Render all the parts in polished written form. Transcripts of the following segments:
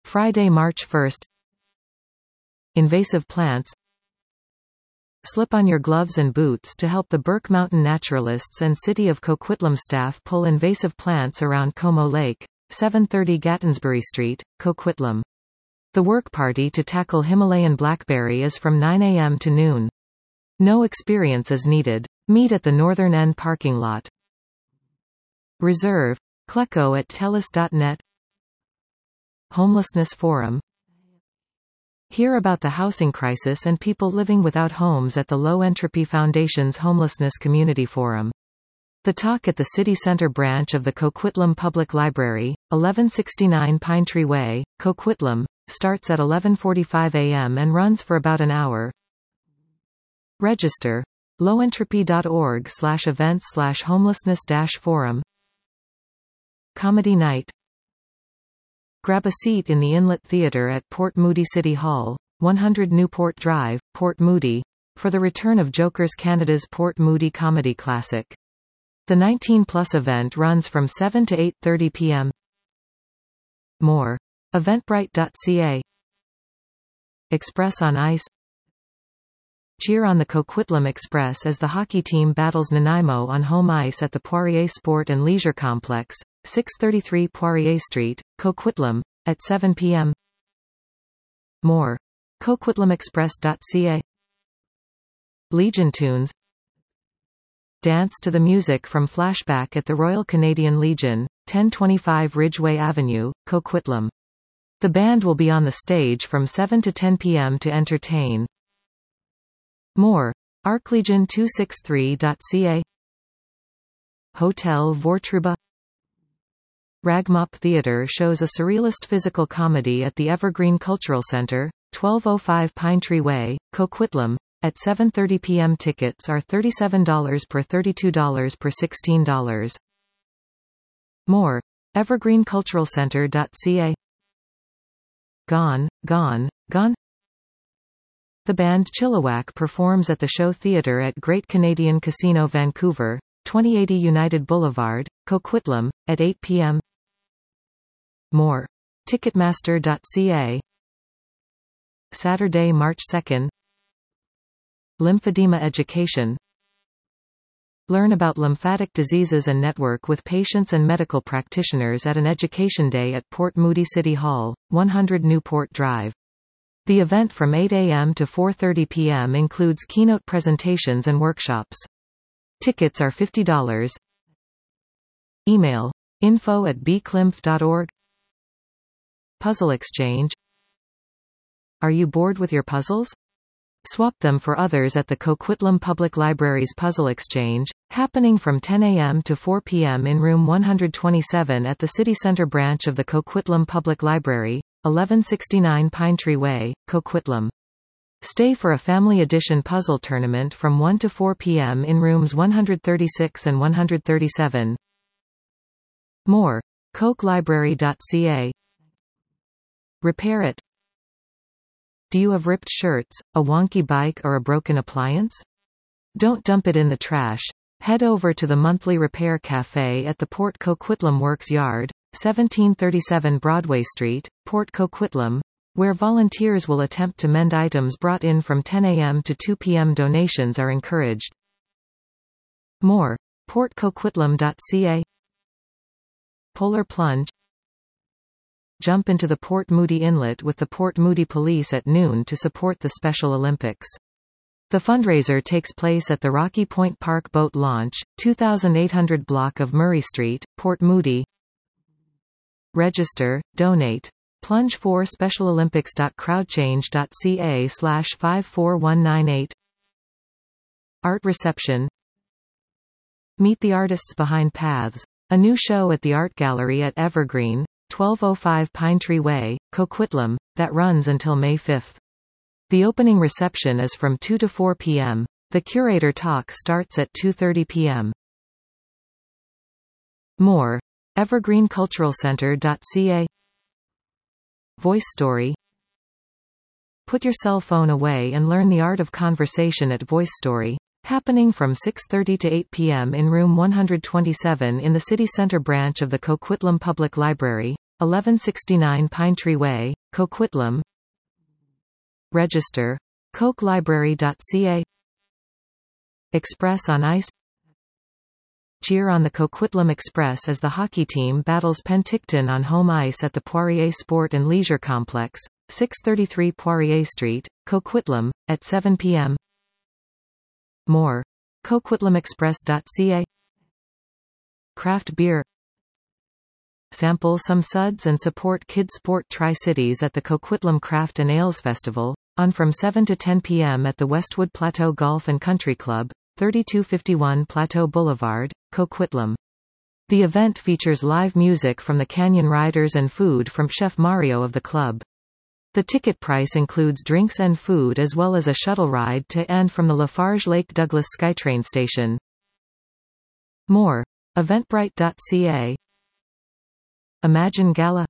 Friday, March 1. Invasive plants. Slip on your gloves and boots to help the Burke Mountain Naturalists and City of Coquitlam staff pull invasive plants around Como Lake, 730 Gattonsbury Street, Coquitlam. The work party to tackle Himalayan blackberry is from 9 a.m. to noon. No experience is needed. Meet at the northern end parking lot. Reserve. Clecco at telus.net. Homelessness Forum. Hear about the housing crisis and people living without homes at the Low Entropy Foundation's Homelessness Community Forum. The talk at the City Center branch of the Coquitlam Public Library, 1169 Pine Tree Way, Coquitlam, starts at 11:45 a.m. and runs for about an hour. Register. lowentropy.org/events/homelessness-forum. Comedy Night. Grab a seat in the Inlet Theatre at Port Moody City Hall, 100 Newport Drive, Port Moody, for the return of Jokers Canada's Port Moody Comedy Classic. The 19+ event runs from 7 to 8:30 p.m. More. Eventbrite.ca. Express on Ice. Cheer on the Coquitlam Express as the hockey team battles Nanaimo on home ice at the Poirier Sport and Leisure Complex, 633 Poirier Street, Coquitlam, at 7 p.m. More. Coquitlamexpress.ca. Legion Tunes. Dance to the music from Flashback at the Royal Canadian Legion, 1025 Ridgeway Avenue, Coquitlam. The band will be on the stage from 7 to 10 p.m. to entertain. More. arclegion263.ca. Hotel Vortruba. Ragmop Theatre shows a surrealist physical comedy at the Evergreen Cultural Center, 1205 Pine Tree Way, Coquitlam, at 7:30 p.m. Tickets are $37 per $32 per $16. More. evergreenculturalcenter.ca. Gone, Gone, Gone. The band Chilliwack performs at the Show Theatre at Great Canadian Casino Vancouver, 2080 United Boulevard, Coquitlam, at 8 p.m. More. Ticketmaster.ca. Saturday, March 2. Lymphedema Education. Learn about lymphatic diseases and network with patients and medical practitioners at an education day at Port Moody City Hall, 100 Newport Drive. The event from 8 a.m. to 4:30 p.m. includes keynote presentations and workshops. Tickets are $50. Email. info@bclimph.org. Puzzle Exchange. Are you bored with your puzzles? Swap them for others at the Coquitlam Public Library's Puzzle Exchange, happening from 10 a.m. to 4 p.m. in room 127 at the City Center branch of the Coquitlam Public Library, 1169 Pine Tree Way, Coquitlam. Stay for a family edition puzzle tournament from 1 to 4 p.m. in rooms 136 and 137. More. CoquLibrary.ca. Repair It. Do you have ripped shirts, a wonky bike or a broken appliance? Don't dump it in the trash. Head over to the Monthly Repair Café at the Port Coquitlam Works Yard, 1737 Broadway Street, Port Coquitlam, where volunteers will attempt to mend items brought in from 10 a.m. to 2 p.m. Donations are encouraged. More. PortCoquitlam.ca. Polar Plunge. Jump into the Port Moody Inlet with the Port Moody Police at noon to support the Special Olympics. The fundraiser takes place at the Rocky Point Park Boat Launch, 2800 block of Murray Street, Port Moody. Register, donate. Plunge for specialolympics.crowdchange.ca/54198. Art Reception. Meet the artists behind Paths. A new show at the Art Gallery at Evergreen, 1205 Pine Tree Way, Coquitlam, that runs until May 5. The opening reception is from 2 to 4 p.m. The curator talk starts at 2:30 p.m. More. evergreenculturalcenter.ca. Voice Story. Put your cell phone away and learn the art of conversation at Voice Story, happening from 6:30 to 8 p.m. in room 127 in the City Center branch of the Coquitlam Public Library, 1169 Pine Tree Way, Coquitlam. Register. Coquelibrary.ca. Express on Ice. Cheer on the Coquitlam Express as the hockey team battles Penticton on home ice at the Poirier Sport and Leisure Complex, 633 Poirier Street, Coquitlam, at 7 p.m. More. CoquitlamExpress.ca. Craft beer. Sample some suds and support Kid Sport Tri-Cities at the Coquitlam Craft and Ales Festival, on from 7 to 10 p.m. at the Westwood Plateau Golf and Country Club, 3251 Plateau Boulevard, Coquitlam. The event features live music from the Canyon Riders and food from Chef Mario of the club. The ticket price includes drinks and food as well as a shuttle ride to and from the Lafarge Lake Douglas SkyTrain station. More. Eventbrite.ca. Imagine Gala.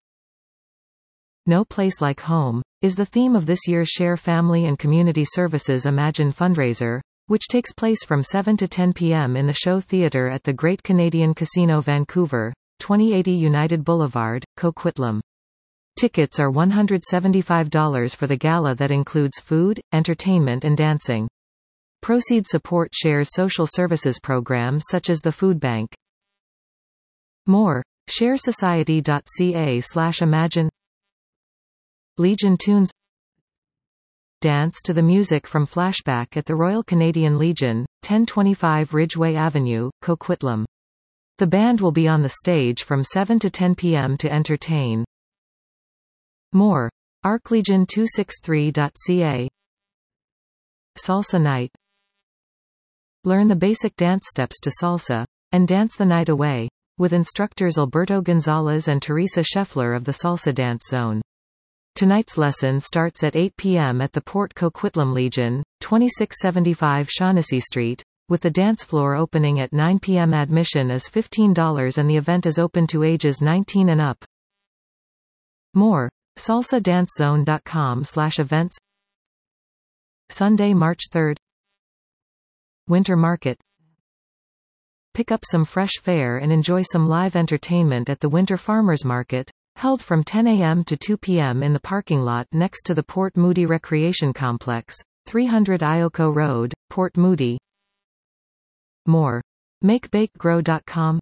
No Place Like Home, is the theme of this year's Share Family and Community Services Imagine fundraiser, which takes place from 7 to 10 p.m. in the Show Theatre at the Great Canadian Casino Vancouver, 2080 United Boulevard, Coquitlam. Tickets are $175 for the gala that includes food, entertainment and dancing. Proceeds support Share's social services programs such as the food bank. More. ShareSociety.ca/imagine. Legion Tunes. Dance to the music from Flashback at the Royal Canadian Legion, 1025 Ridgeway Avenue, Coquitlam. The band will be on the stage from 7 to 10 p.m. to entertain. More. ArcLegion263.ca. Salsa Night. Learn the basic dance steps to salsa, and dance the night away, with instructors Alberto Gonzalez and Teresa Scheffler of the Salsa Dance Zone. Tonight's lesson starts at 8 p.m. at the Port Coquitlam Legion, 2675 Shaughnessy Street, with the dance floor opening at 9 p.m. Admission is $15 and the event is open to ages 19 and up. More. SalsaDanceZone.com/events. Sunday, March 3rd. Winter Market. Pick up some fresh fare and enjoy some live entertainment at the Winter Farmers Market, held from 10 a.m. to 2 p.m. in the parking lot next to the Port Moody Recreation Complex, 300 Ioko Road, Port Moody. More. MakeBakeGrow.com.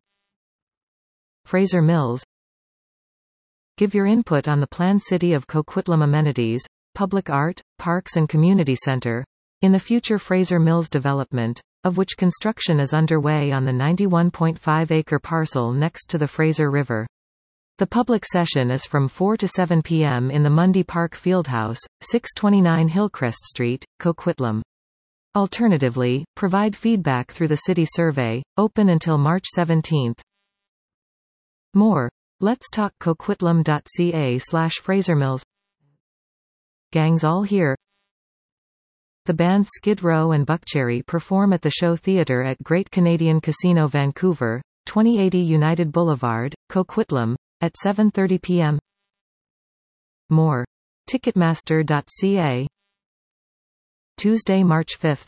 Fraser Mills. Give your input on the planned City of Coquitlam amenities, public art, parks and community center, in the future Fraser Mills development, of which construction is underway on the 91.5-acre parcel next to the Fraser River. The public session is from 4 to 7 p.m. in the Mundy Park Fieldhouse, 629 Hillcrest Street, Coquitlam. Alternatively, provide feedback through the city survey, open until March 17. More. Let's Talk Coquitlam.ca/FraserMills. Gangs All Here. The bands Skid Row and Buckcherry perform at the Show Theatre at Great Canadian Casino Vancouver, 2080 United Boulevard, Coquitlam, at 7:30 p.m. More. Ticketmaster.ca. Tuesday, March 5th.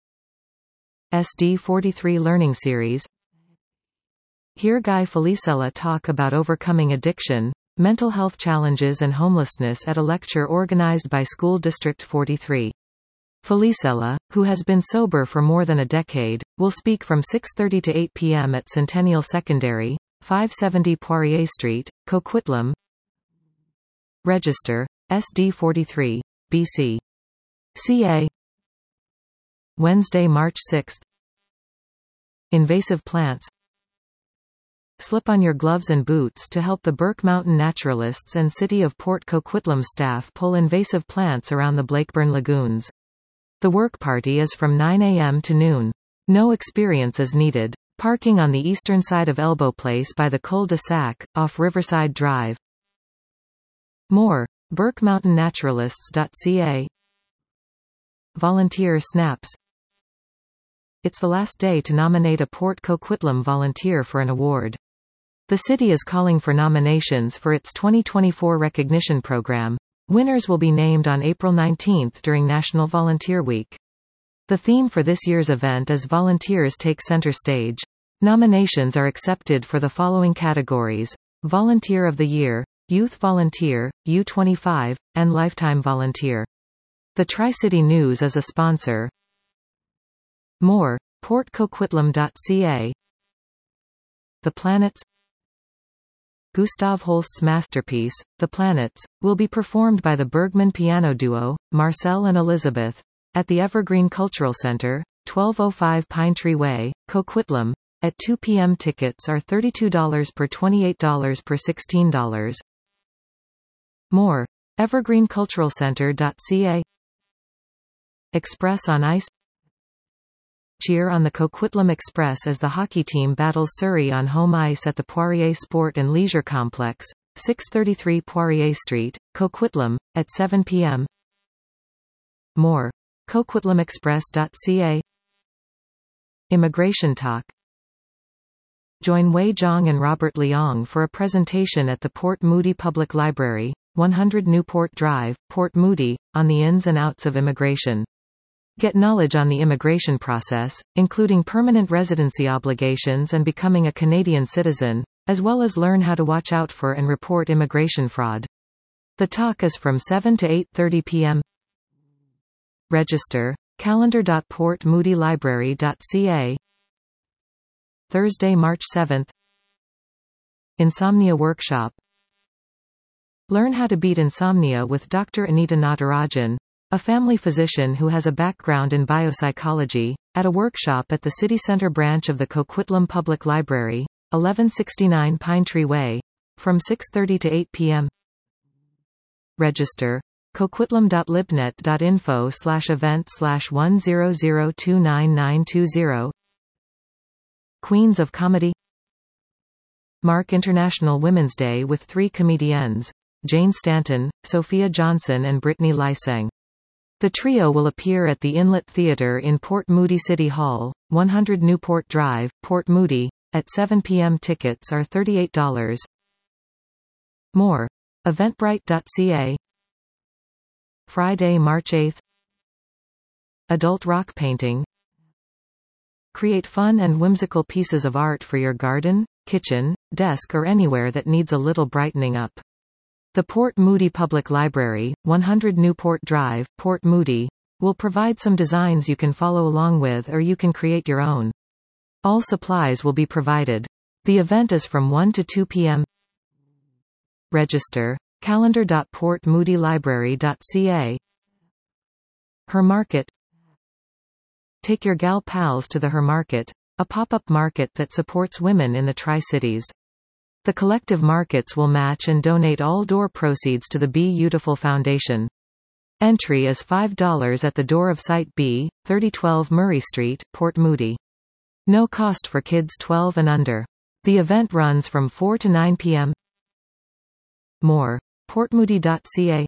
SD43 Learning Series. Hear Guy Felicella talk about overcoming addiction, mental health challenges and homelessness at a lecture organized by School District 43. Felicella, who has been sober for more than a decade, will speak from 6:30 to 8 p.m. at Centennial Secondary, 570 Poirier Street, Coquitlam. Register. SD43. BC. CA. Wednesday, March 6th. Invasive plants. Slip on your gloves and boots to help the Burke Mountain Naturalists and City of Port Coquitlam staff pull invasive plants around the Blakeburn lagoons. The work party is from 9 a.m. to noon. No experience is needed. Parking on the eastern side of Elbow Place by the cul-de-sac, off Riverside Drive. More. BurkeMountainNaturalists.ca. Volunteer Snaps. It's the last day to nominate a Port Coquitlam volunteer for an award. The city is calling for nominations for its 2024 recognition program. Winners will be named on April 19 during National Volunteer Week. The theme for this year's event is Volunteers Take Center Stage. Nominations are accepted for the following categories: Volunteer of the Year, Youth Volunteer, U25, and Lifetime Volunteer. The Tri-City News is a sponsor. More. PortCoquitlam.ca. The Planets. Gustav Holst's masterpiece, The Planets, will be performed by the Bergman piano duo, Marcel and Elizabeth, at the Evergreen Cultural Center, 1205 Pine Tree Way, Coquitlam, at 2 p.m. Tickets are $32 per $28 per $16. More. evergreenculturalcenter.ca. Express on Ice. Cheer on the Coquitlam Express as the hockey team battles Surrey on home ice at the Poirier Sport and Leisure Complex, 633 Poirier Street, Coquitlam, at 7 p.m. More. coquitlamexpress.ca. Immigration Talk. Join Wei Zhang and Robert Leong for a presentation at the Port Moody Public Library, 100 Newport Drive, Port Moody, on the ins and outs of immigration. Get knowledge on the immigration process, including permanent residency obligations and becoming a Canadian citizen, as well as learn how to watch out for and report immigration fraud. The talk is from 7 to 8:30 p.m. Register. calendar.portmoodylibrary.ca. Thursday, March 7th. Insomnia Workshop. Learn how to beat insomnia with Dr. Anita Natarajan, a family physician who has a background in biopsychology, at a workshop at the City Center branch of the Coquitlam Public Library, 1169 Pine Tree Way, from 6:30 to 8 p.m. Register. coquitlam.libnet.info/event/10029920. Queens of Comedy. Mark International Women's Day with 3 comediennes, Jane Stanton, Sophia Johnson and Brittany Lysang. The trio will appear at the Inlet Theatre in Port Moody City Hall, 100 Newport Drive, Port Moody, at 7 p.m. Tickets are $38. More. Eventbrite.ca. Friday, March 8th. Adult rock painting. Create fun and whimsical pieces of art for your garden, kitchen, desk or anywhere that needs a little brightening up. The Port Moody Public Library, 100 Newport Drive, Port Moody, will provide some designs you can follow along with or you can create your own. All supplies will be provided. The event is from 1 to 2 p.m. Register. calendar.portmoodylibrary.ca. Her Market. Take your gal pals to the Her Market, a pop-up market that supports women in the Tri-Cities. The collective markets will match and donate all door proceeds to the Be Beautiful Foundation. Entry is $5 at the door of Site B, 3012 Murray Street, Port Moody. No cost for kids 12 and under. The event runs from 4 to 9 p.m. More. portmoody.ca.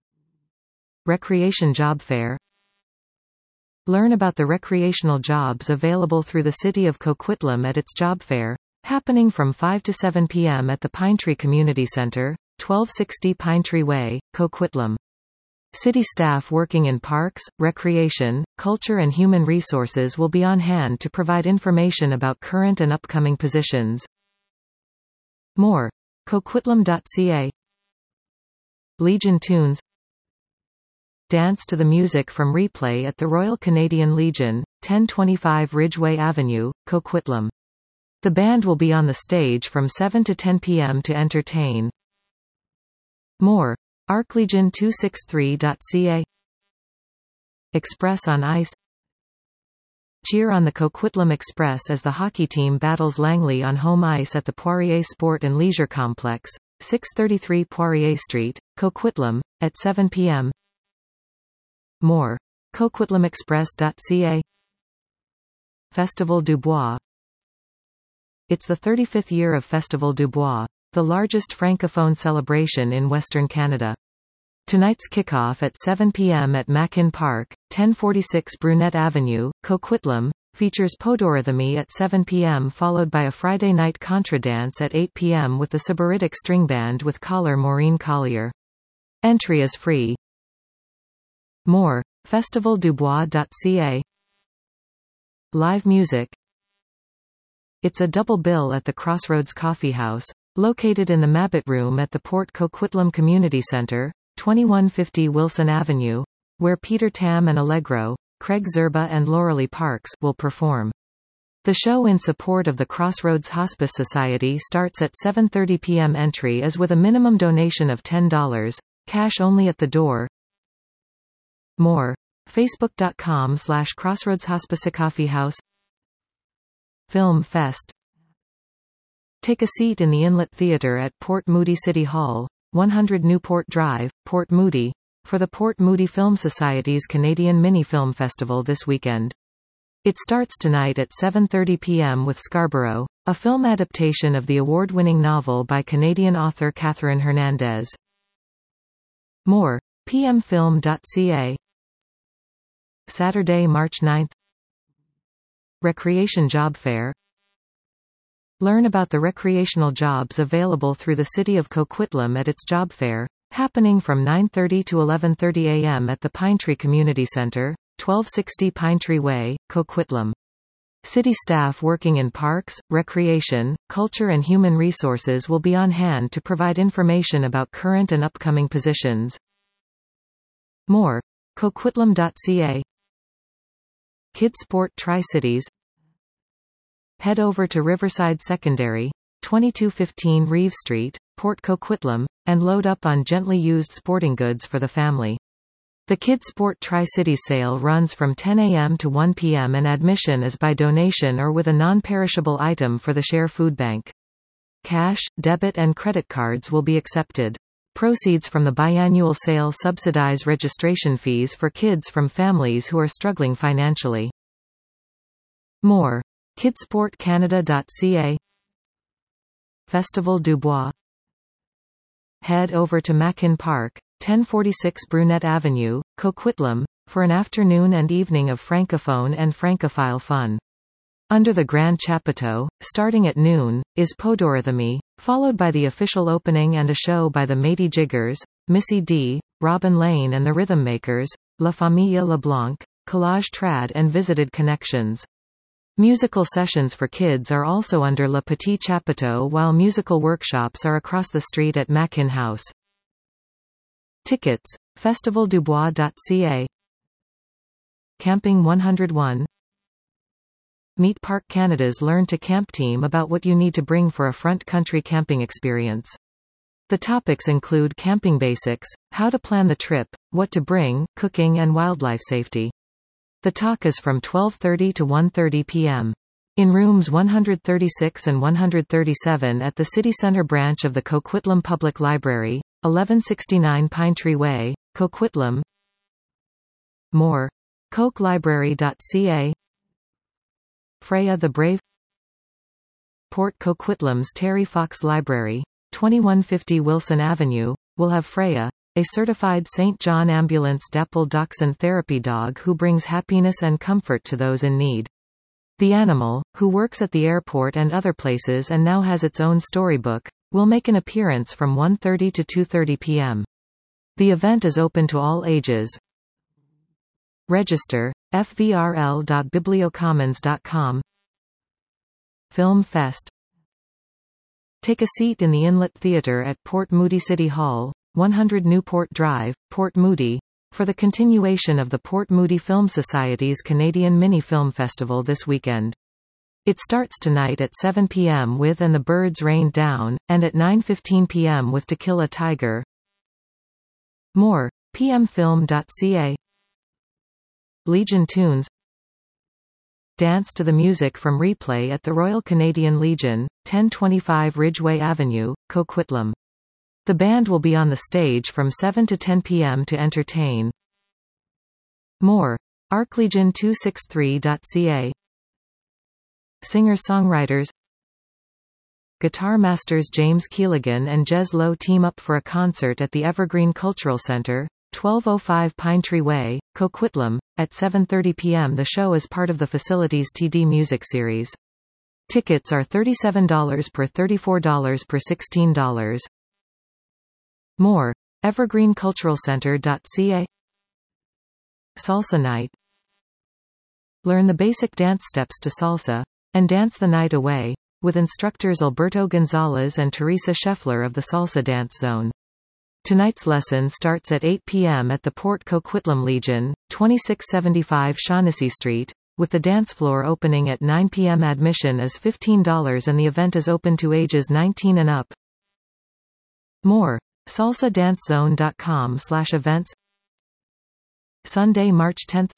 Recreation Job Fair. Learn about the recreational jobs available through the City of Coquitlam at its job fair, happening from 5 to 7 p.m. at the Pine Tree Community Center, 1260 Pine Tree Way, Coquitlam. City staff working in parks, recreation, culture and human resources will be on hand to provide information about current and upcoming positions. More. Coquitlam.ca. Legion Tunes. Dance to the music from Replay at the Royal Canadian Legion, 1025 Ridgeway Avenue, Coquitlam. The band will be on the stage from 7 to 10 p.m. to entertain. More. arclegion263.ca. Express on Ice. Cheer on the Coquitlam Express as the hockey team battles Langley on home ice at the Poirier Sport and Leisure Complex, 633 Poirier Street, Coquitlam, at 7 p.m. More. coquitlamexpress.ca. Festival du Bois. It's the 35th year of Festival du Bois, the largest francophone celebration in Western Canada. Tonight's kickoff at 7 p.m. at Mackin Park, 1046 Brunette Avenue, Coquitlam, features Podorhythmy at 7 p.m. followed by a Friday night contra dance at 8 p.m. with the Sybaritic String Band with caller Maureen Collier. Entry is free. More. festivaldubois.ca. Live music. It's a double bill at the Crossroads Coffee House, Located in the Mabit Room at the Port Coquitlam Community Center, 2150 Wilson Avenue, where Peter Tam and Allegro, Craig Zerba and Laurelie Parks will perform. The show in support of the Crossroads Hospice Society starts at 7:30 p.m. Entry is with a minimum donation of $10, cash only at the door. More. Facebook.com/CrossroadsHospiceCoffeehouse. Film Fest. Take a seat in the Inlet Theatre at Port Moody City Hall, 100 Newport Drive, Port Moody, for the Port Moody Film Society's Canadian Mini Film Festival this weekend. It starts tonight at 7:30 p.m. with Scarborough, a film adaptation of the award-winning novel by Canadian author Catherine Hernandez. More. pmfilm.ca. Saturday, March 9th. Recreation Job Fair. Learn about the recreational jobs available through the City of Coquitlam at its job fair, happening from 9:30 to 11:30 a.m. at the Pinetree Community Center, 1260 Pinetree Way, Coquitlam. City staff working in parks, recreation, culture and human resources will be on hand to provide information about current and upcoming positions. More. Coquitlam.ca. Kidsport Tri-Cities. Head over to Riverside Secondary, 2215 Reeve Street, Port Coquitlam, and load up on gently used sporting goods for the family. The Kidsport Tri-Cities sale runs from 10 a.m. to 1 p.m. and admission is by donation or with a non-perishable item for the Share Food Bank. Cash, debit and credit cards will be accepted. Proceeds from the biannual sale subsidize registration fees for kids from families who are struggling financially. More. Kidsportcanada.ca. Festival du Bois. Head over to Mackin Park, 1046 Brunette Avenue, Coquitlam, for an afternoon and evening of francophone and francophile fun. Under the Grand Chapiteau, starting at noon, is Podorhythmy, followed by the official opening and a show by the Matey Jiggers, Missy D, Robin Lane and the Rhythm Makers, La Famille LeBlanc, Collage Trad and Visited Connections. Musical sessions for kids are also under Le Petit Chapiteau, while musical workshops are across the street at Mackin House. Tickets. Festivaldubois.ca. Camping 101. Meet Park Canada's Learn to Camp team about what you need to bring for a front-country camping experience. The topics include camping basics, how to plan the trip, what to bring, cooking and wildlife safety. The talk is from 12:30 to 1:30 p.m. in rooms 136 and 137 at the City Centre branch of the Coquitlam Public Library, 1169 Pinetree Way, Coquitlam. More. CoquLibrary.ca. Freya the Brave. Port Coquitlam's Terry Fox Library, 2150 Wilson Avenue, will have Freya, a certified St. John Ambulance Dapple Dachshund therapy dog who brings happiness and comfort to those in need. The animal, who works at the airport and other places and now has its own storybook, will make an appearance from 1:30 to 2:30 p.m. The event is open to all ages. Register, fvrl.bibliocommons.com. Film Fest. Take a seat in the Inlet Theatre at Port Moody City Hall, 100 Newport Drive, Port Moody, for the continuation of the Port Moody Film Society's Canadian Mini Film Festival this weekend. It starts tonight at 7 p.m. with And the Birds Rained Down, and at 9:15 p.m. with To Kill a Tiger. More. pmfilm.ca. Legion Tunes. Dance to the music from Replay at the Royal Canadian Legion, 1025 Ridgeway Avenue, Coquitlam. The band will be on the stage from 7 to 10 p.m. to entertain. More. arclegion263.ca. Singer-songwriters. Guitar masters James Keelighan and Jez Lowe team up for a concert at the Evergreen Cultural Centre, 1205 Pinetree Way, Coquitlam, at 7:30 p.m. The show is part of the facility's TD Music Series. Tickets are $37 per $34 per $16. More. evergreenculturalcentre.ca. Salsa Night. Learn the basic dance steps to salsa, and dance the night away, with instructors Alberto Gonzalez and Teresa Scheffler of the Salsa Dance Zone. Tonight's lesson starts at 8 p.m. at the Port Coquitlam Legion, 2675 Shaughnessy Street, with the dance floor opening at 9 p.m. Admission is $15 and the event is open to ages 19 and up. More. salsadancezone.com/events. Sunday, March 10th.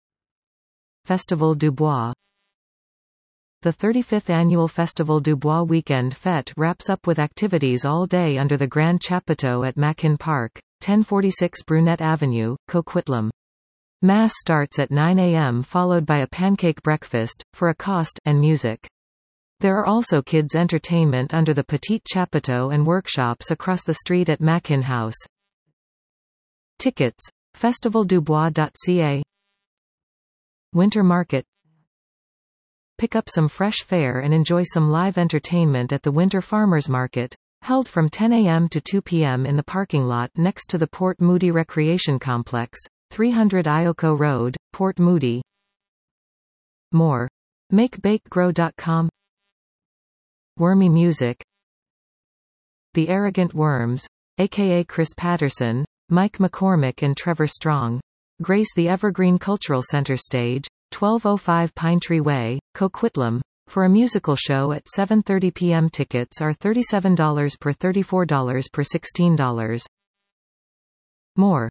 Festival du Bois. The 35th Annual Festival du Bois Weekend Fête wraps up with activities all day under the Grand Chapiteau at Mackin Park, 1046 Brunette Avenue, Coquitlam. Mass starts at 9 a.m. followed by a pancake breakfast, for a cost, and music. There are also kids' entertainment under the Petit Chapiteau and workshops across the street at Mackin House. Tickets. festivaldubois.ca. Winter Market. Pick up some fresh fare and enjoy some live entertainment at the Winter Farmers Market, held from 10 a.m. to 2 p.m. in the parking lot next to the Port Moody Recreation Complex, 300 Ioko Road, Port Moody. More. MakeBakeGrow.com. Wormy Music. The Arrogant Worms, aka Chris Patterson, Mike McCormick and Trevor Strong, grace the Evergreen Cultural Center stage, 1205 Pine Tree Way, Coquitlam, for a musical show at 7:30 p.m. Tickets are $37 per $34 per $16. More.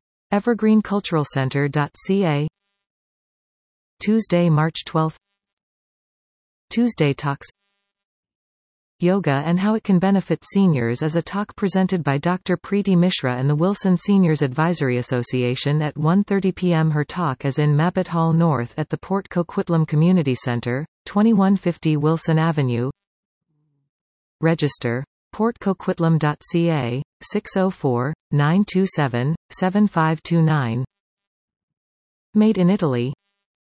evergreenculturalcenter.ca. Tuesday, March 12th. Tuesday Talks. Yoga and How It Can Benefit Seniors is a talk presented by Dr. Preeti Mishra and the Wilson Seniors Advisory Association at 1:30 p.m. Her talk is in Mabbutt Hall North at the Port Coquitlam Community Center, 2150 Wilson Avenue. Register. portcoquitlam.ca, 604-927-7529. Made in Italy.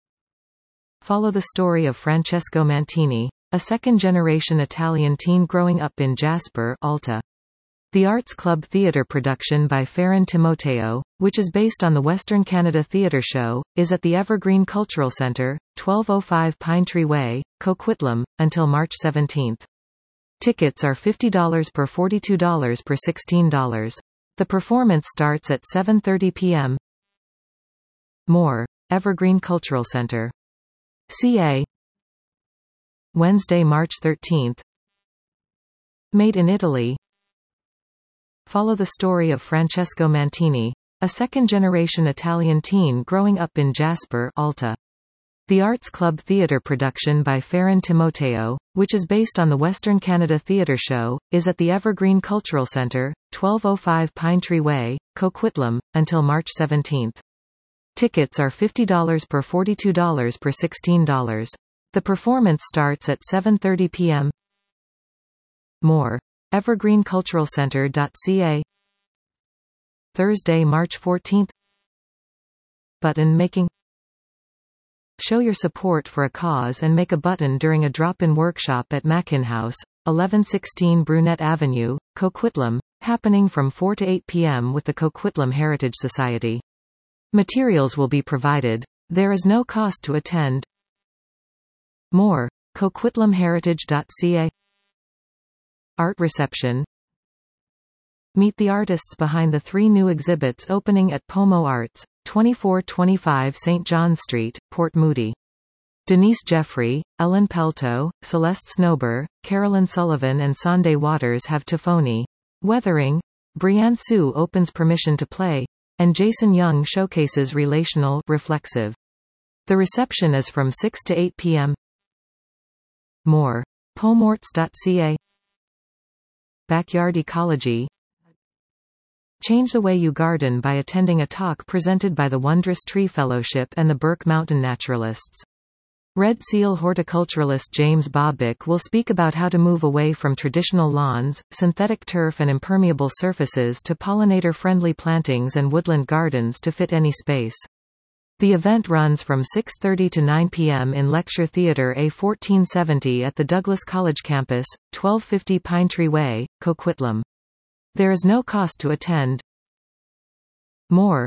Follow the story of Francesco Mantini, a second-generation Italian teen growing up in Jasper, Alta. The Arts Club theatre production by Ferran Timoteo, which is based on the Western Canada Theatre Show, is at the Evergreen Cultural Center, 1205 Pine Tree Way, Coquitlam, until March 17. Tickets are $50 per $42 per $16. The performance starts at 7:30 p.m. More. Evergreen Cultural Center. CA. Wednesday, March 13. Made in Italy. Follow the story of Francesco Mantini, a second-generation Italian teen growing up in Jasper, Alta. The Arts Club theatre production by Ferran Timoteo, which is based on the Western Canada Theatre Show, is at the Evergreen Cultural Center, 1205 Pine Tree Way, Coquitlam, until March 17. Tickets are $50 per $42 per $16. The performance starts at 7:30 p.m. More. evergreenculturalcenter.ca. Thursday, March 14. Button making. Show your support for a cause and make a button during a drop-in workshop at Mackin House, 1116 Brunette Avenue, Coquitlam, happening from 4 to 8 p.m. with the Coquitlam Heritage Society. Materials will be provided. There is no cost to attend. More. coquitlamheritage.ca. Art reception. Meet the artists behind the 3 new exhibits opening at Pomo Arts, 2425 St. John Street, Port Moody. Denise Jeffrey, Ellen Pelto, Celeste Snober, Carolyn Sullivan and Sunday Waters have Tifoni. Weathering. Brianne Sue opens Permission to Play, and Jason Young showcases Relational, Reflexive. The reception is from 6 to 8 p.m. More. pomorts.ca. Backyard Ecology. Change the way you garden by attending a talk presented by the Wondrous Tree Fellowship and the Burke Mountain Naturalists. Red Seal horticulturalist James Bobbick will speak about how to move away from traditional lawns, synthetic turf and impermeable surfaces to pollinator-friendly plantings and woodland gardens to fit any space. The event runs from 6:30 to 9 p.m. in Lecture Theatre A1470 at the Douglas College campus, 1250 Pine Tree Way, Coquitlam. There is no cost to attend. More.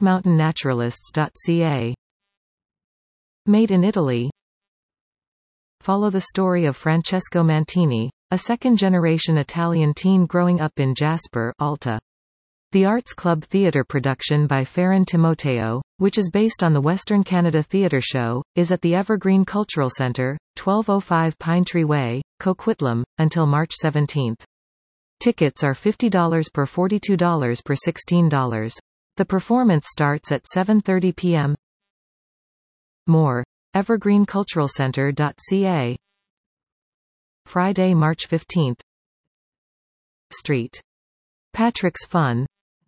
BurkeMountainNaturalists.ca. Made in Italy. follow the story of Francesco Mantini, a second-generation Italian teen growing up in Jasper, Alta. The Arts Club theatre production by Ferran Timoteo, which is based on the Western Canada Theatre Show, is at the Evergreen Cultural Centre, 1205 Pine Tree Way, Coquitlam, until March 17. Tickets are $50 per $42 per $16. The performance starts at 7:30 p.m. More. evergreenculturalcentre.ca. Friday, March 15. St. Patrick's Fun.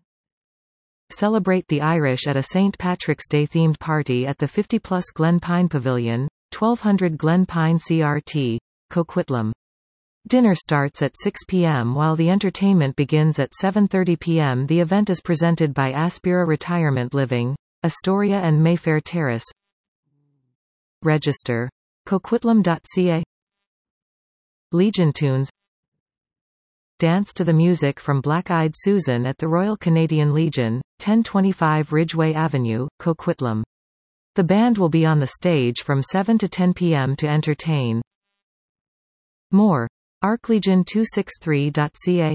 Celebrate the Irish at a St. Patrick's Day themed party at the 50+ Glen Pine Pavilion, 1200 Glen Pine CRT, Coquitlam. Dinner starts at 6 p.m. while the entertainment begins at 7:30 p.m. The event is presented by Aspira Retirement Living, Astoria and Mayfair Terrace. Register. Coquitlam.ca. Legion Tunes. Dance to the music from Black-Eyed Susan at the Royal Canadian Legion, 1025 Ridgeway Avenue, Coquitlam. The band will be on the stage from 7 to 10 p.m. to entertain. More. arclegion263.ca.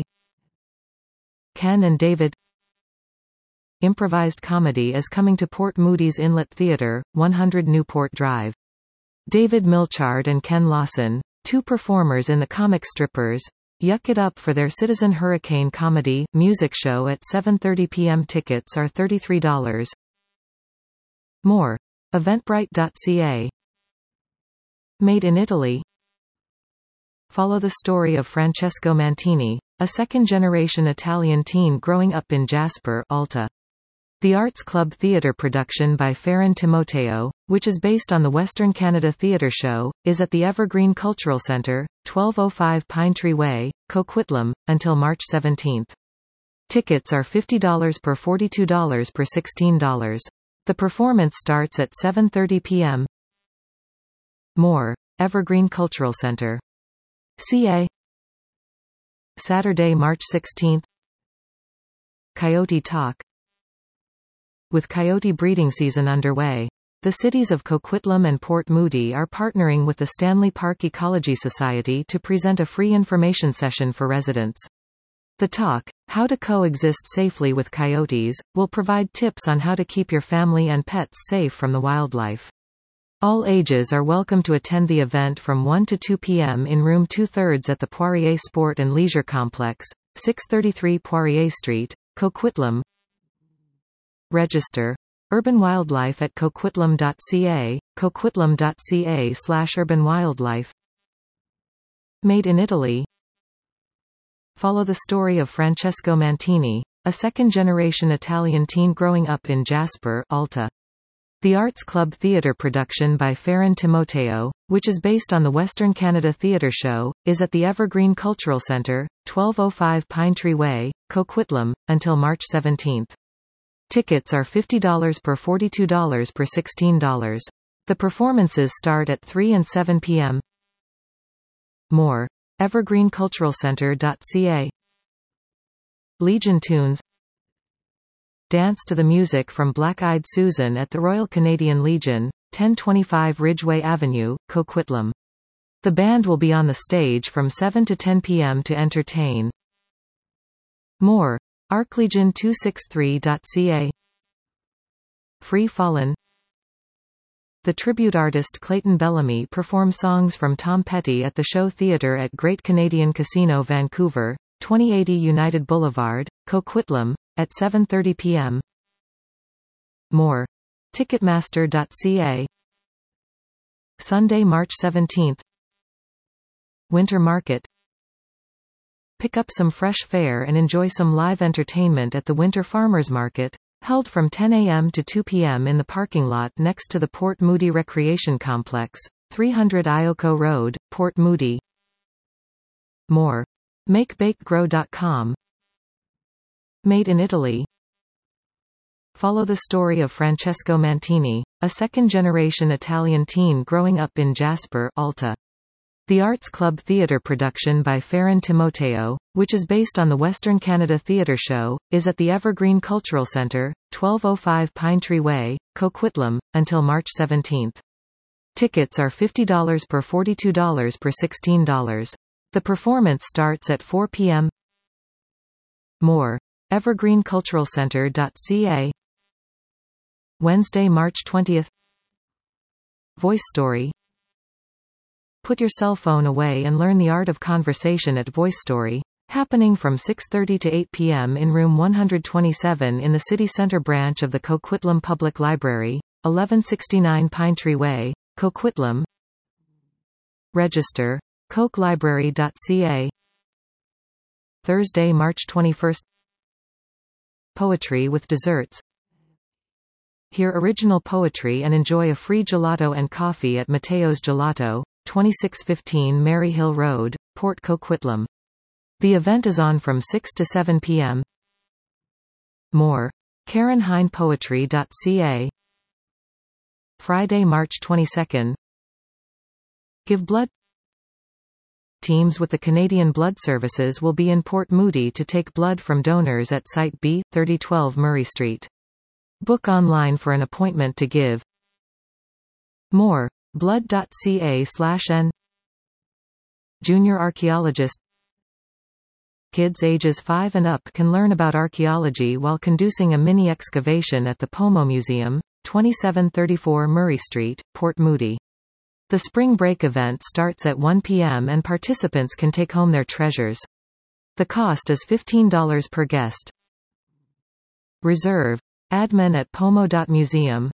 Ken and David. Improvised comedy is coming to Port Moody's Inlet Theatre, 100 Newport Drive. David Milchard and Ken Lawson, two performers in the comic strippers, yuck it up for their Citizen Hurricane comedy music show at 7:30 p.m. Tickets are $33. More. Eventbrite.ca. Made in Italy. Follow the story of Francesco Mantini, a second-generation Italian teen growing up in Jasper, Alta. The Arts Club theatre production by Ferran Timoteo, which is based on the Western Canada Theatre Show, is at the Evergreen Cultural Centre, 1205 Pine Tree Way, Coquitlam, until March 17. Tickets are $50 per $42 per $16. The performance starts at 7:30 p.m. More. Evergreen Cultural Centre. CA. Saturday, March 16. Coyote Talk. With coyote breeding season underway, the cities of Coquitlam and Port Moody are partnering with the Stanley Park Ecology Society to present a free information session for residents. The talk, How to Coexist Safely with Coyotes, will provide tips on how to keep your family and pets safe from the wildlife. All ages are welcome to attend the event from 1 to 2 p.m. in room 2/3 at the Poirier Sport and Leisure Complex, 633 Poirier Street, Coquitlam. Register. Urban Wildlife at coquitlam.ca, coquitlam.ca/urbanwildlife. Made in Italy. Follow the story of Francesco Mantini, a second-generation Italian teen growing up in Jasper, Alta. The Arts Club theatre production by Ferran Timoteo, which is based on the Western Canada Theatre Show, is at the Evergreen Cultural Centre, 1205 Pine Tree Way, Coquitlam, until March 17. Tickets are $50 per $42 per $16. The performances start at 3 and 7 p.m. More. evergreenculturalcentre.ca. Legion Tunes. Dance to the music from Black-Eyed Susan at the Royal Canadian Legion, 1025 Ridgeway Avenue, Coquitlam. The band will be on the stage from 7 to 10 p.m. to entertain. More. arclegion263.ca. Free Fallen. The tribute artist Clayton Bellamy performs songs from Tom Petty at the Show Theatre at Great Canadian Casino Vancouver, 2080 United Boulevard, Coquitlam, at 7:30 p.m. More. Ticketmaster.ca. Sunday, March 17. Winter Market. Pick up some fresh fare and enjoy some live entertainment at the Winter Farmers Market, held from 10 a.m. to 2 p.m. in the parking lot next to the Port Moody Recreation Complex, 300 Ioko Road, Port Moody. More. MakeBakeGrow.com. Made in Italy. Follow the story of Francesco Mantini, a second-generation Italian teen growing up in Jasper, Alta. The Arts Club theatre production by Ferran Timoteo, which is based on the Western Canada Theatre Show, is at the Evergreen Cultural Centre, 1205 Pine Tree Way, Coquitlam, until March 17. Tickets are $50 per $42 per $16. The performance starts at 4 p.m. More. evergreenculturalcenter.ca Wednesday, March 20th. Voice Story. Put your cell phone away and learn the art of conversation at Voice Story, happening from 6:30 to 8 p.m. in room 127 in the City Center branch of the Coquitlam Public Library, 1169 Pine Tree Way, Coquitlam. Register. coclibrary.ca Thursday, March 21st. Poetry with desserts. Hear original poetry and enjoy a free gelato and coffee at Mateo's Gelato, 2615 Mary Hill Road, Port Coquitlam. The event is on from 6 to 7 p.m. More. KarenHinePoetry.ca Friday, March 22nd. Give Blood. Teams with the Canadian Blood Services will be in Port Moody to take blood from donors at Site B, 3012 Murray Street. Book online for an appointment to give. More. blood.ca/n Junior Archaeologist. Kids ages 5 and up can learn about archaeology while conducting a mini excavation at the Pomo Museum, 2734 Murray Street, Port Moody. The spring break event starts at 1 p.m. and participants can take home their treasures. The cost is $15 per guest. Reserve. Admin at pomo.museum,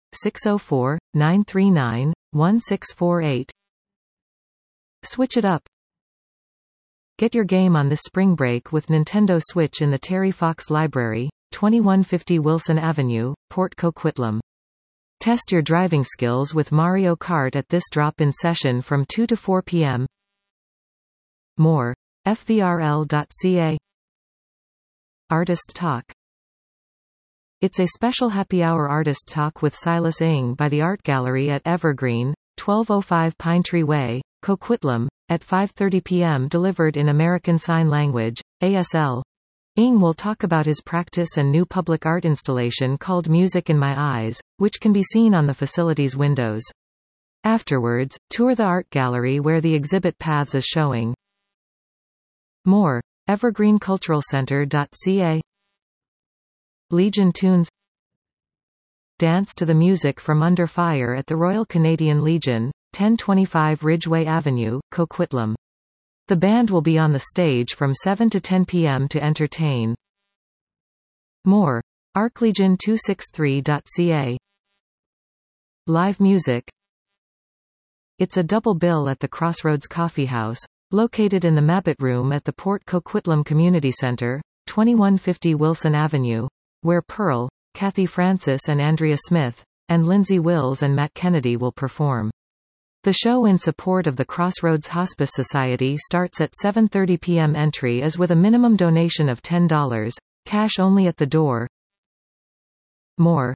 604-939-1648. Switch it up. Get your game on this spring break with Nintendo Switch in the Terry Fox Library, 2150 Wilson Avenue, Port Coquitlam. Test your driving skills with Mario Kart at this drop-in session from 2 to 4 p.m. More. fvrl.ca Artist Talk. It's a special happy hour artist talk with Silas Ng by the Art Gallery at Evergreen, 1205 Pine Tree Way, Coquitlam, at 5:30 p.m. delivered in American Sign Language, ASL. Ng will talk about his practice and new public art installation called Music in My Eyes, which can be seen on the facility's windows. Afterwards, tour the art gallery where the exhibit paths is showing. More. evergreenculturalcenter.ca Legion Tunes. Dance to the music from Under Fire at the Royal Canadian Legion, 1025 Ridgeway Avenue, Coquitlam. The band will be on the stage from 7 to 10 p.m. to entertain. More. arclegion263.ca Live music. It's a double bill at the Crossroads Coffee House, located in the Mabbitt Room at the Port Coquitlam Community Centre, 2150 Wilson Avenue, where Pearl, Kathy Francis and Andrea Smith, and Lindsay Wills and Matt Kennedy will perform. The show in support of the Crossroads Hospice Society starts at 7:30 p.m. Entry is with a minimum donation of $10, cash only at the door. More.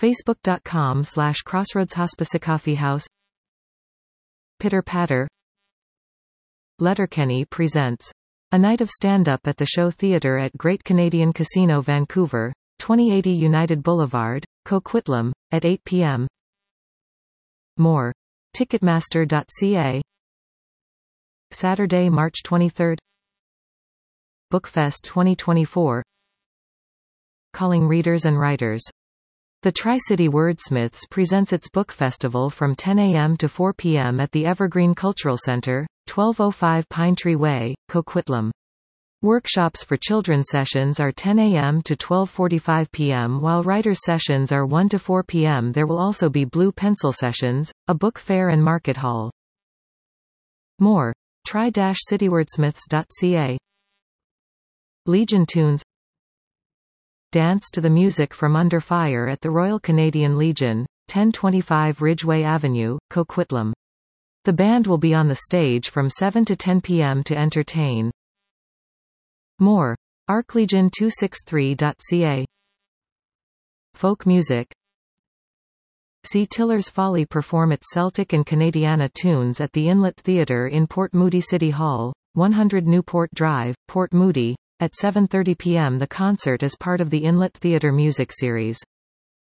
Facebook.com/CrossroadsHospiceCoffeehouse. Pitter Patter. Letterkenny presents a night of stand-up at the Show Theatre at Great Canadian Casino Vancouver, 2080 United Boulevard, Coquitlam, at 8 p.m. More. Ticketmaster.ca Saturday, March 23rd. Bookfest 2024. Calling readers and writers. The Tri-City Wordsmiths presents its book festival from 10 a.m. to 4 p.m. at the Evergreen Cultural Center, 1205 Pine Tree Way, Coquitlam. Workshops for children's sessions are 10 a.m. to 12:45 p.m. while writers' sessions are 1 to 4 p.m. There will also be blue pencil sessions, a book fair and market hall. More. Tri-citywordsmiths.ca Legion Tunes. Dance to the music from Under Fire at the Royal Canadian Legion, 1025 Ridgeway Avenue, Coquitlam. The band will be on the stage from 7 to 10 p.m. to entertain. More. arclegion263.ca Folk music. See Tiller's Folly perform its Celtic and Canadiana tunes at the Inlet Theatre in Port Moody City Hall, 100 Newport Drive, Port Moody, at 7:30 p.m. The concert is part of the Inlet Theatre music series.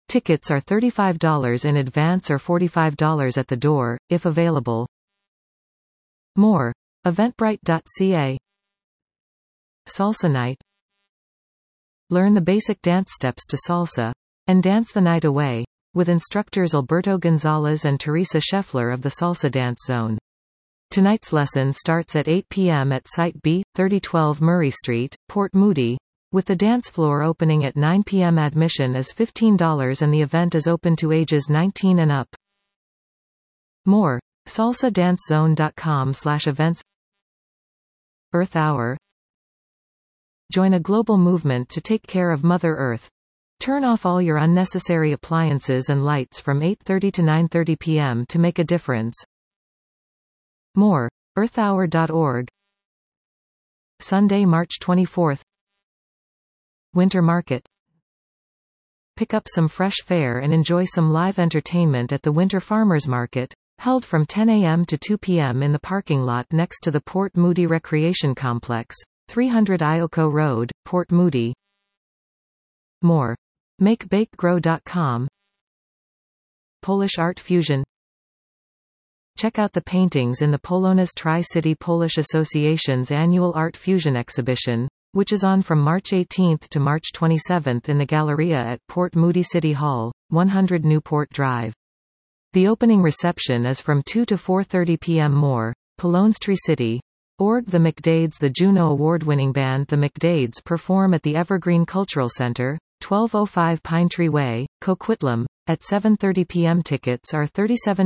Tickets are $35 in advance or $45 at the door, if available. More. Eventbrite.ca. Salsa Night. Learn the basic dance steps to salsa and dance the night away with instructors Alberto Gonzalez and Teresa Scheffler of the Salsa Dance Zone. Tonight's lesson starts at 8 p.m. at Site B, 3012 Murray Street, Port Moody, with the dance floor opening at 9 p.m. Admission is $15 and the event is open to ages 19 and up. More. salsadancezone.com/events. Earth Hour. Join a global movement to take care of Mother Earth. Turn off all your unnecessary appliances and lights from 8:30 to 9:30 p.m. to make a difference. More. earthhour.org. Sunday, March 24th. Winter Market. Pick up some fresh fare and enjoy some live entertainment at the Winter Farmers Market, held from 10 a.m. to 2 p.m. in the parking lot next to the Port Moody Recreation Complex, 300 Ioko Road, Port Moody. More. MakeBakeGrow.com. Polish Art Fusion. Check out the paintings in the Polonez Tri-City Polish Association's annual Art Fusion exhibition, which is on from March 18 to March 27 in the Galleria at Port Moody City Hall, 100 Newport Drive. The opening reception is from 2 to 4:30 p.m. More. Polonez Tri-City. Org. The McDades. The Juno Award-winning band The McDades perform at the Evergreen Cultural Center, 1205 Pine Tree Way, Coquitlam, at 7:30 p.m. Tickets are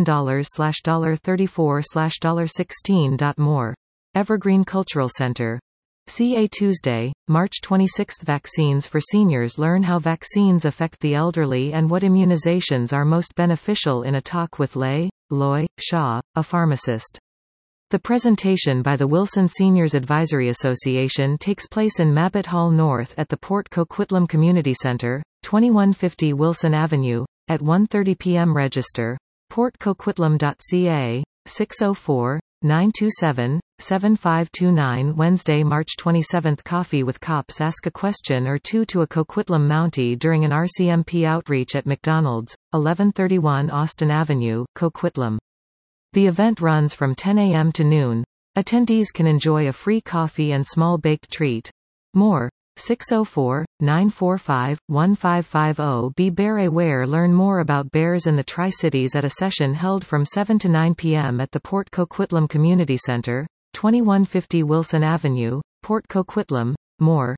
$37/$34/$16. More. Evergreen Cultural Center. CA Tuesday, March 26. Vaccines for seniors. Learn how vaccines affect the elderly and what immunizations are most beneficial in a talk with Loy Shaw, a pharmacist. The presentation by the Wilson Seniors Advisory Association takes place in Mabbitt Hall North at the Port Coquitlam Community Center, 2150 Wilson Avenue, at 1:30 p.m. Register. portcoquitlam.ca, 604-927-7529. Wednesday, March 27. Coffee with Cops. Ask a question or two to a Coquitlam Mountie during an RCMP outreach at McDonald's, 1131 Austin Avenue, Coquitlam. The event runs from 10 a.m. to noon. Attendees can enjoy a free coffee and small baked treat. More. 604-945-1550. Be Bear Aware. Learn more about bears in the Tri-Cities at a session held from 7 to 9 p.m. at the Port Coquitlam Community Center, 2150 Wilson Avenue, Port Coquitlam. More.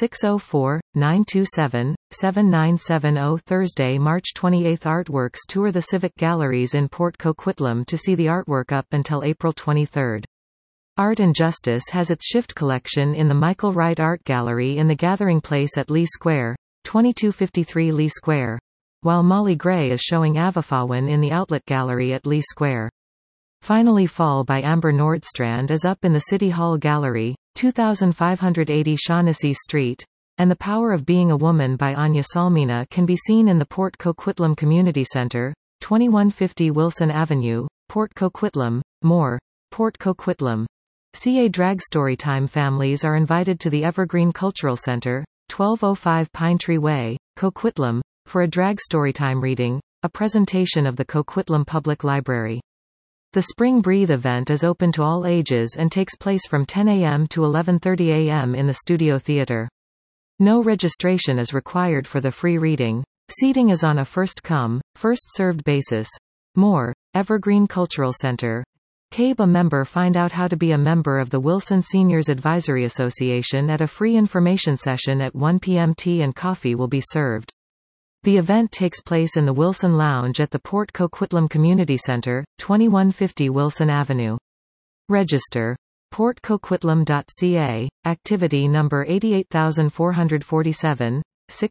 604-927-7970. Thursday, March 28. Artworks tour the Civic Galleries in Port Coquitlam to see the artwork up until April 23. Art and Justice has its Shift collection in the Michael Wright Art Gallery in the Gathering Place at Lee Square, 2253 Lee Square, while Molly Gray is showing Avafawan in the Outlet Gallery at Lee Square. Finally, Fall by Amber Nordstrand is up in the City Hall Gallery, 2580 Shaughnessy Street, and The Power of Being a Woman by Anya Salmina can be seen in the Port Coquitlam Community Center, 2150 Wilson Avenue, Port Coquitlam. More. Port Coquitlam. CA Drag Storytime families are invited to the Evergreen Cultural Center, 1205 Pine Tree Way, Coquitlam, for a drag storytime reading, a presentation of the Coquitlam Public Library. The Spring Breathe event is open to all ages and takes place from 10 a.m. to 11:30 a.m. in the Studio Theater. No registration is required for the free reading. Seating is on a first-come, first-served basis. More. Evergreen Cultural Center. CABE a member. Find out how to be a member of the Wilson Seniors Advisory Association at a free information session at 1 p.m. Tea and coffee will be served. The event takes place in the Wilson Lounge at the Port Coquitlam Community Center, 2150 Wilson Avenue. Register. portcoquitlam.ca, activity number 88447,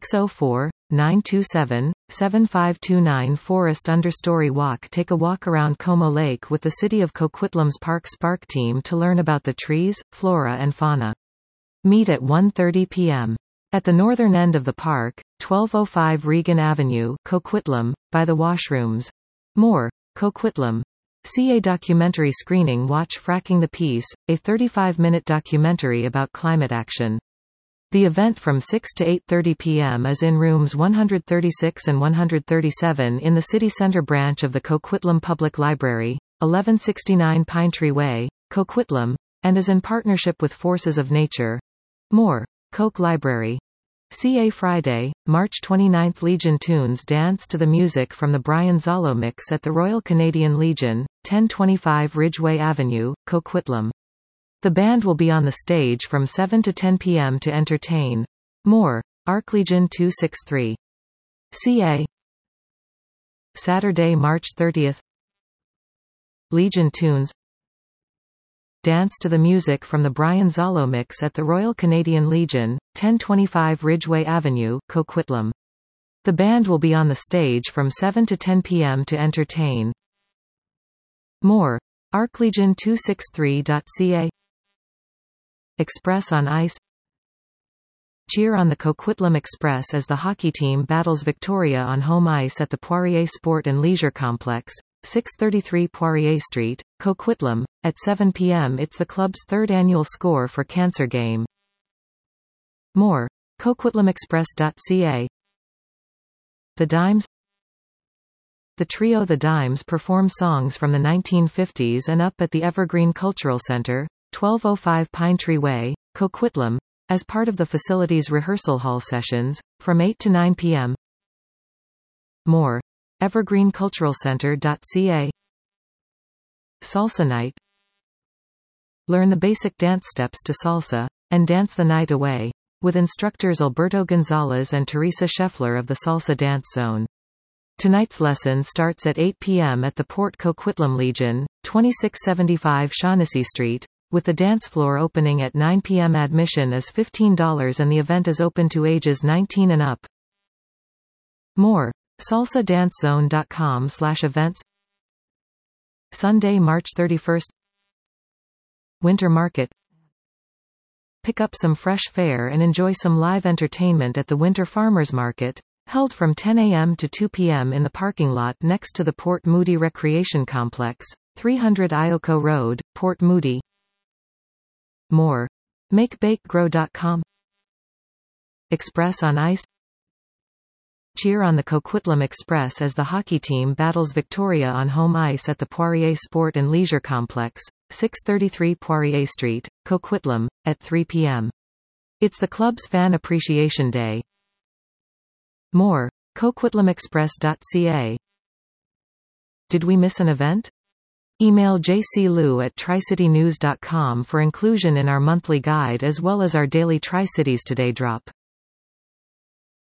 604-927-7529. Forest Understory Walk. Take a walk around Como Lake with the City of Coquitlam's Park Spark team to learn about the trees, flora and fauna. Meet at 1:30 p.m. at the northern end of the park, 1205 Regan Avenue, Coquitlam, by the washrooms. More. Coquitlam. CA documentary screening. Watch Fracking the Peace, a 35-minute documentary about climate action. The event from 6 to 8:30 p.m. is in rooms 136 and 137 in the City Center branch of the Coquitlam Public Library, 1169 Pinetree Way, Coquitlam, and is in partnership with Forces of Nature. More. Coke Library. CA Friday, March 29. Legion Tunes dance to the music from the Brian Zalo Mix at the Royal Canadian Legion, 1025 Ridgeway Avenue, Coquitlam. The band will be on the stage from 7 to 10 p.m. to entertain. More. Arclegion 263. CA. Saturday, March 30. Legion Tunes dance to the music from the Brian Zalo Mix at the Royal Canadian Legion, 1025 Ridgeway Avenue, Coquitlam. The band will be on the stage from 7 to 10 p.m. to entertain. More. Arclegion263.ca. Express on Ice. Cheer on the Coquitlam Express as the hockey team battles Victoria on home ice at the Poirier Sport and Leisure Complex, 633 Poirier Street, Coquitlam, at 7 p.m. It's the club's third annual Score for Cancer game. More. CoquitlamExpress.ca. The Dimes. The trio The Dimes perform songs from the 1950s and up at the Evergreen Cultural Center, 1205 Pinetree Way, Coquitlam, as part of the facility's rehearsal hall sessions, from 8 to 9 p.m. More. evergreenculturalcenter.ca. Salsa Night. Learn the basic dance steps to salsa, and dance the night away, with instructors Alberto Gonzalez and Teresa Scheffler of the Salsa Dance Zone. Tonight's lesson starts at 8 p.m. at the Port Coquitlam Legion, 2675 Shaughnessy Street, with the dance floor opening at 9 p.m. Admission is $15 and the event is open to ages 19 and up. More. salsadancezone.com/events. Sunday, March 31. Winter Market. Pick up some fresh fare and enjoy some live entertainment at the Winter Farmers Market, held from 10 a.m. to 2 p.m. in the parking lot next to the Port Moody Recreation Complex, 300 Ioko Road, Port Moody. More. MakeBakeGrow.com. Express on Ice. Cheer on the Coquitlam Express as the hockey team battles Victoria on home ice at the Poirier Sport and Leisure Complex, 633 Poirier Street, Coquitlam, at 3 p.m. It's the club's Fan Appreciation Day. More. CoquitlamExpress.ca. Did we miss an event? Email jclu@tricitynews.com for inclusion in our monthly guide as well as our daily Tri-Cities Today drop.